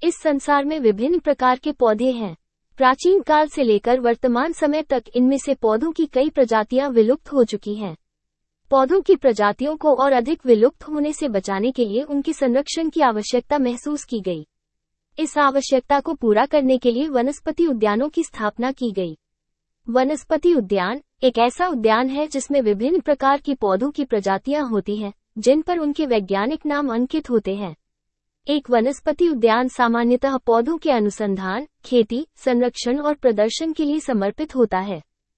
इस संसार में विभिन्न प्रकार के पौधे हैं। प्राचीन काल से लेकर वर्तमान समय तक इनमें से पौधों की कई प्रजातियां विलुप्त हो चुकी हैं। पौधों की प्रजातियों को और अधिक विलुप्त होने से बचाने के लिए उनके संरक्षण की आवश्यकता महसूस की गई। इस आवश्यकता को पूरा करने के लिए वनस्पति उद्यानों की स्थापना की गई। वनस्पति उद्यान एक ऐसा उद्यान है जिसमें विभिन्न प्रकार की पौधों की प्रजातियां होती हैं, जिन पर उनके वैज्ञानिक नाम अंकित होते हैं। एक वनस्पति उद्यान सामान्यतः पौधों के अनुसंधान, खेती, संरक्षण और प्रदर्शन के लिए समर्पित होता है।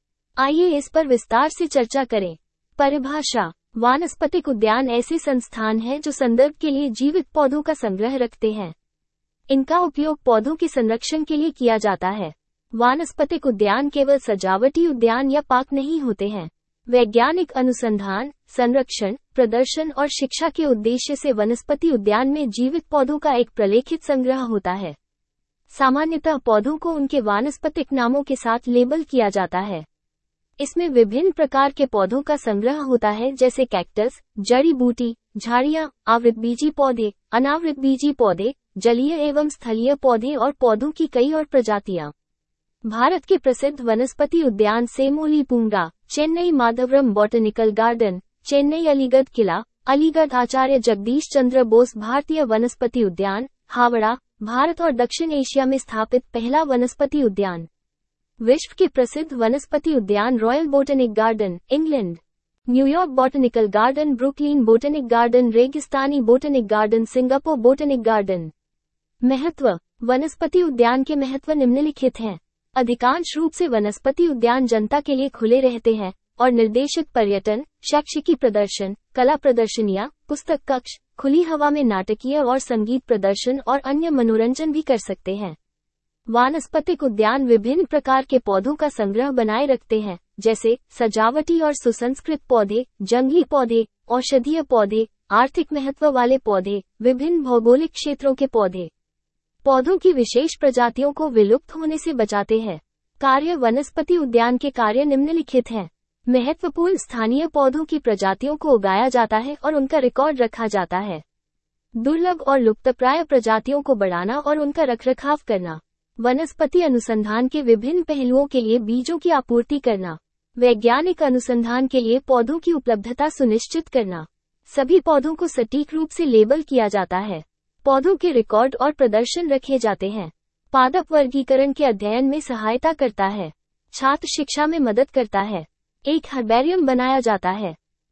आइए इस पर विस्तार से चर्चा करें। परिभाषा। वानस्पतिक उद्यान ऐसे संस्थान हैं जो संदर्भ के लिए जीवित पौधों का संग्रह रखते हैं। इनका उपयोग पौधों के संरक्षण के लिए किया जाता है। वानस्पतिक उद्यान केवल सजावटी उद्यान या पार्क नहीं होते हैं। वैज्ञानिक अनुसंधान, संरक्षण, प्रदर्शन और शिक्षा के उद्देश्य से वनस्पति उद्यान में जीवित पौधों का एक प्रलेखित संग्रह होता है। सामान्यतः पौधों को उनके वानस्पतिक नामों के साथ लेबल किया जाता है। इसमें विभिन्न प्रकार के पौधों का संग्रह होता है, जैसे कैक्टस, जड़ी बूटी, झाड़ियां, आवृतबीजी पौधे, अनावृतबीजी पौधे, जलीय एवं स्थलीय पौधे और पौधों की कई और प्रजातियां। भारत के प्रसिद्ध वनस्पति उद्यान सेमोली पूंगा, चेन्नई माधवरम बॉटनिकल गार्डन, चेन्नई अलीगढ़ किला, अलीगढ़ आचार्य जगदीश चंद्र बोस भारतीय वनस्पति उद्यान, हावड़ा, भारत और दक्षिण एशिया में स्थापित पहला वनस्पति उद्यान। विश्व के प्रसिद्ध वनस्पति उद्यान royal botanic garden, England, New York botanical garden, Brooklyn botanic garden, रेगिस्तानी botanic garden, Singapore botanic garden. महत्व। वनस्पति उद्यान के महत्व निम्नलिखित हैं। अधिकांश रूप से वनस्पति उद्यान जनता के लिए खुले रहते हैं और निर्देशित पर्यटन, शैक्षिकी प्रदर्शन, कला प्रदर्शनियां, पुस्तक कक्ष, खुली हवा में नाटकीय और संगीत प्रदर्शन और अन्य मनोरंजन भी कर सकते हैं। वानस्पतिक उद्यान विभिन्न प्रकार के पौधों का संग्रह बनाए रखते हैं, जैसे सजावटी और सुसंस्कृत पौधे, जंगली पौधे, औषधीय पौधे, आर्थिक महत्व वाले पौधे, विभिन्न भौगोलिक क्षेत्रों के पौधे। पौधों की विशेष प्रजातियों को विलुप्त होने से बचाते हैं। कार्य। वनस्पति उद्यान के कार्य निम्नलिखित हैं। महत्वपूर्ण स्थानीय पौधों की प्रजातियों को उगाया जाता है और उनका रिकॉर्ड रखा जाता है। दुर्लभ और लुप्तप्राय प्रजातियों को बढ़ाना और उनका रखरखाव करना। वनस्पति अनुसंधान के विभिन्न पहलुओं के लिए बीजों की आपूर्ति करना। वैज्ञानिक अनुसंधान के लिए पौधों की उपलब्धता सुनिश्चित करना। सभी पौधों को सटीक रूप से लेबल किया जाता है। पौधों के रिकॉर्ड और प्रदर्शन रखे जाते हैं। पादप वर्गीकरण के अध्ययन में सहायता करता है। छात्र शिक्षा में मदद करता है। एक हर्बेरियम बनाया जाता है।